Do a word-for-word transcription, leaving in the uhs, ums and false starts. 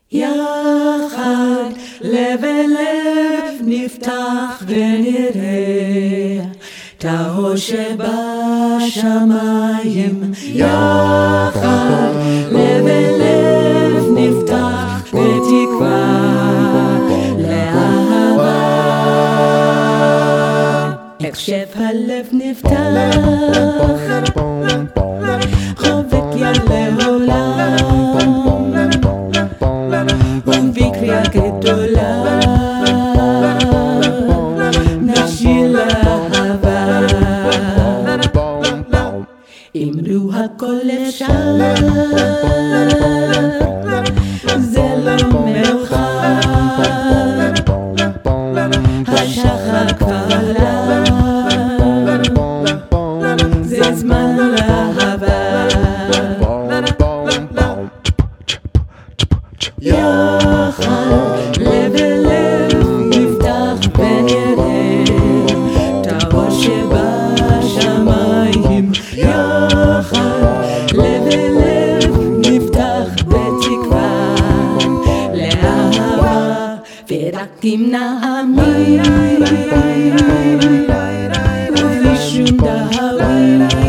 יחד לב אל לב נפתח ונראה טהור שבשמיים. יחד לב אל לב נפתח בתקווה לאהבה. איך שהלב נפתח חובק יד לעולם ומביא קריאה גדולה נשאיר לאהבה. אמרו הכל אפשר, זה לא מאוחר, השחר כבר עלה, זה זמן לאהבה. יחד לב אל לב נפתח ונראה טהור שבשמיים. יחד לב אל לב נפתח בתקווה לאהבה. ורק אם נאמין ובלי שום דאווין